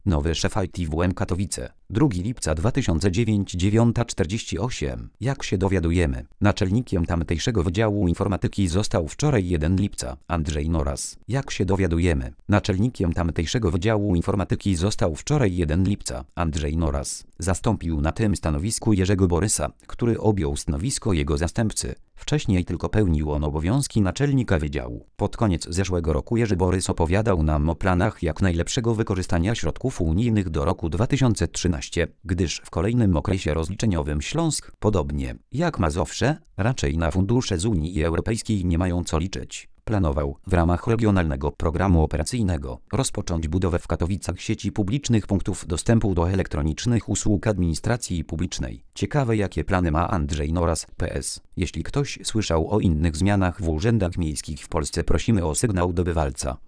Nowy szef ITWM Katowice. 2 lipca 2009, 9:48. Jak się dowiadujemy, naczelnikiem tamtejszego Wydziału Informatyki został wczoraj 1 lipca Andrzej Noras. Jak się dowiadujemy, naczelnikiem tamtejszego Wydziału Informatyki został wczoraj 1 lipca Andrzej Noras. Zastąpił na tym stanowisku Jerzego Borysa, który objął stanowisko jego zastępcy. Wcześniej tylko pełnił on obowiązki naczelnika wydziału. Pod koniec zeszłego roku Jerzy Borys opowiadał nam o planach jak najlepszego wykorzystania środków unijnych do roku 2013, gdyż w kolejnym okresie rozliczeniowym Śląsk, podobnie jak Mazowsze, raczej na fundusze z Unii Europejskiej nie mają co liczyć. Planował w ramach regionalnego programu operacyjnego rozpocząć budowę w Katowicach sieci publicznych punktów dostępu do elektronicznych usług administracji publicznej. Ciekawe, jakie plany ma Andrzej Noras, PS. Jeśli ktoś słyszał o innych zmianach w urzędach miejskich w Polsce, prosimy o sygnał do bywalca.